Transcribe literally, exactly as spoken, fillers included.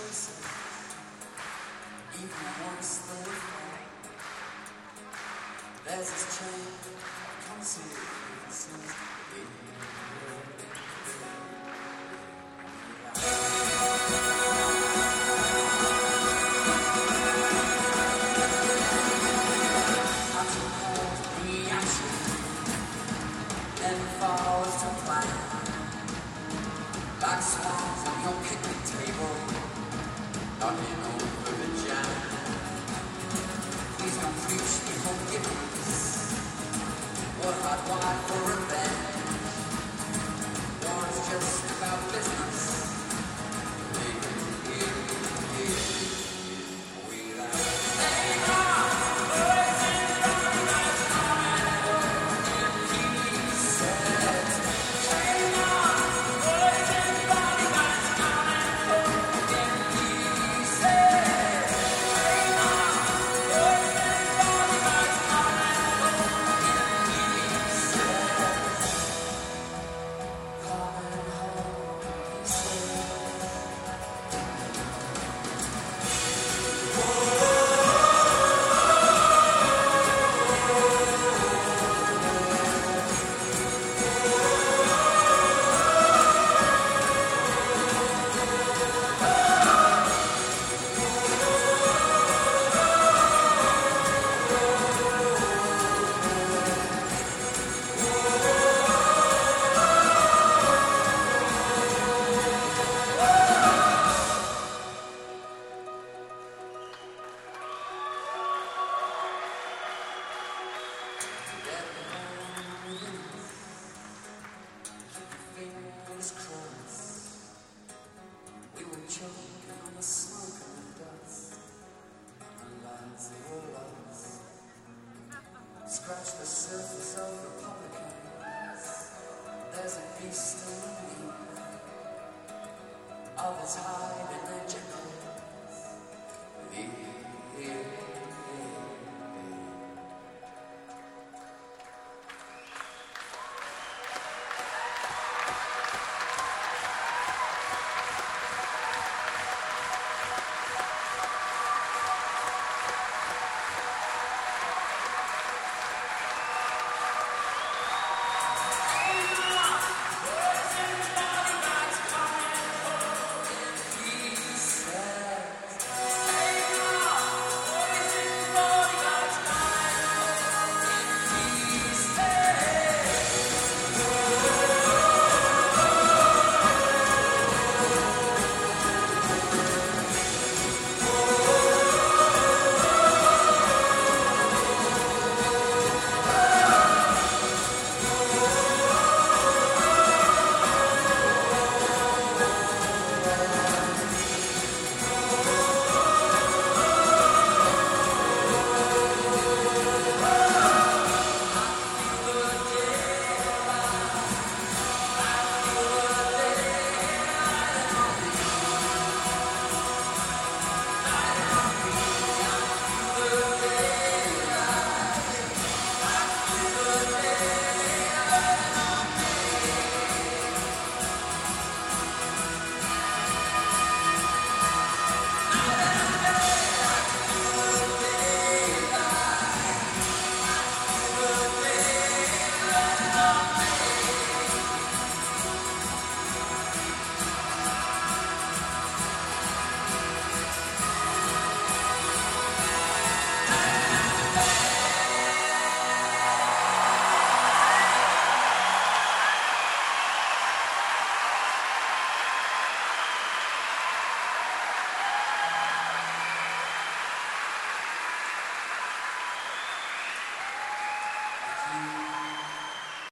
choices, even worse than we thought. There's this train, come see it, it seems to be. Follows to plan. Like swans on your picnic table, knocking over the jam. Please don't preach me forgiveness. What hot wine for revenge. War's just about business. Scratch the surface of Republicans. There's a beast in the knee. Others hide in their